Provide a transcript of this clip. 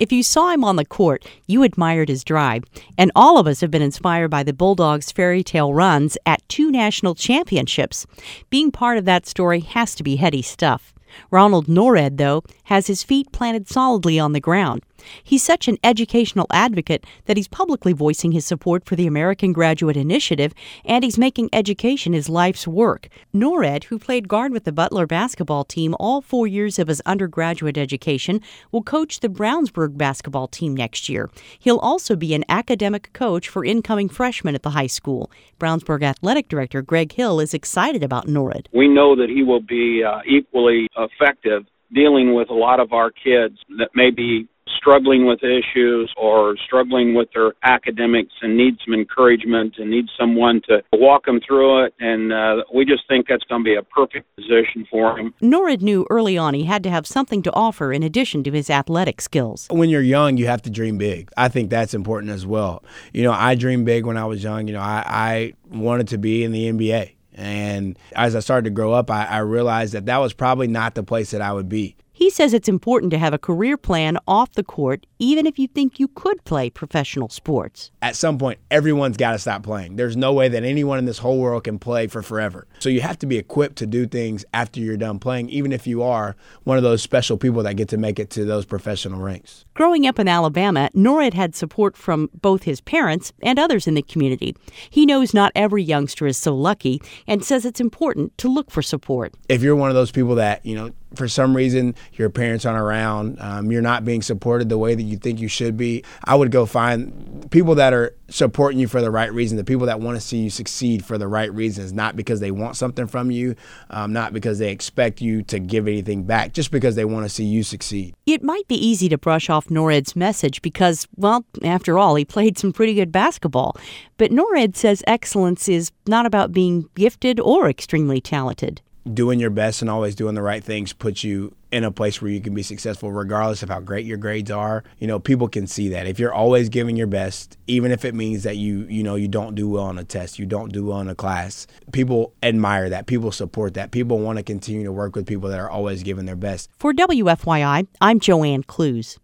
If you saw him on the court, you admired his drive. And all of us have been inspired by the Bulldogs' fairy tale runs at 2 national championships. Being part of that story has to be heady stuff. Ronald Norred, though, has his feet planted solidly on the ground. He's such an educational advocate that he's publicly voicing his support for the American Graduate Initiative, and he's making education his life's work. Norred, who played guard with the Butler basketball team all 4 years of his undergraduate education, will coach the Brownsburg basketball team next year. He'll also be an academic coach for incoming freshmen at the high school. Brownsburg athletic director Greg Hill is excited about Norred. We know that he will be equally effective dealing with a lot of our kids that may be struggling with issues or struggling with their academics and need some encouragement and need someone to walk them through it. And we just think that's going to be a perfect position for him. Norred knew early on he had to have something to offer in addition to his athletic skills. When you're young, you have to dream big. I think that's important as well. I dreamed big when I was young. I wanted to be in the NBA. And as I started to grow up, I realized that was probably not the place that I would be. He says it's important to have a career plan off the court, even if you think you could play professional sports. At some point, everyone's got to stop playing. There's no way that anyone in this whole world can play for forever. So you have to be equipped to do things after you're done playing, even if you are one of those special people that get to make it to those professional ranks. Growing up in Alabama, Norred had support from both his parents and others in the community. He knows not every youngster is so lucky and says it's important to look for support. If you're one of those people that, for some reason your parents aren't around, you're not being supported the way that you think you should be, I would go find people that are supporting you for the right reason, the people that want to see you succeed for the right reasons, not because they want something from you, not because they expect you to give anything back, just because they want to see you succeed. It might be easy to brush off Norred's message because, after all, he played some pretty good basketball. But Norred says excellence is not about being gifted or extremely talented. Doing your best and always doing the right things puts you in a place where you can be successful regardless of how great your grades are. People can see that. If you're always giving your best, even if it means that you don't do well on a test, you don't do well in a class, people admire that. People support that. People want to continue to work with people that are always giving their best. For WFYI, I'm Joanne Clues.